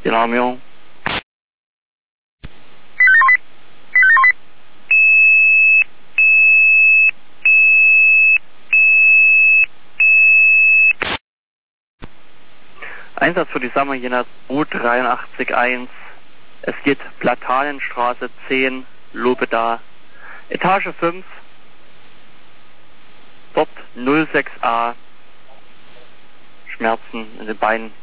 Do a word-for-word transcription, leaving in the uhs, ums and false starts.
Den Armio. Einsatz für die Sammerjena U dreiundachtzig eins. Es geht Platanenstraße zehn, Lobeda. Etage fünf. Dort null sechs a. Schmerzen in den Beinen.